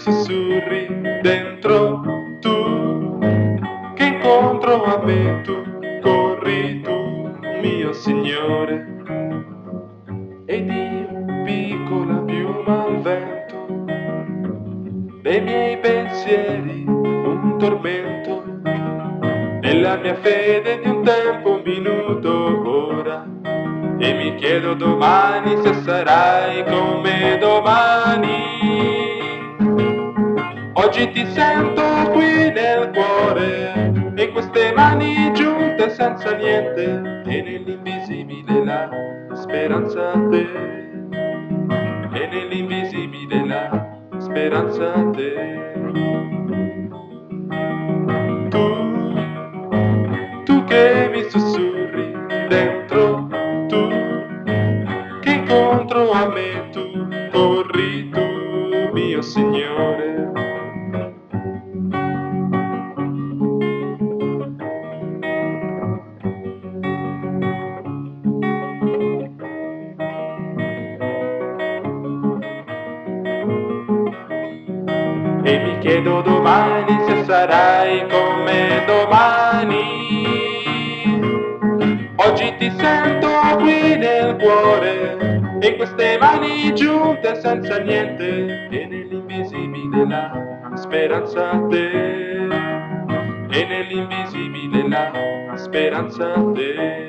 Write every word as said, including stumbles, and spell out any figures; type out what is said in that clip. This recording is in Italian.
sussurri dentro, tu che incontro a me, tu corri tu, mio Signore, ed io piccola piuma al vento, nei miei pensieri un tormento, nella mia fede di un tempo un minuto ora, e mi chiedo domani se sarai con me domani. Oggi ti sento qui nel cuore, e queste mani giunte senza niente, e nell'invisibile la speranza a te, e nell'invisibile la speranza a te. Tu, tu che mi sussurri dentro, tu che incontro a me, tu corri tu, mio Signore. E mi chiedo domani se sarai con me domani. Oggi ti sento qui nel cuore, e queste mani giunte senza niente, e nell'invisibile la speranza a te, e nell'invisibile la speranza a te.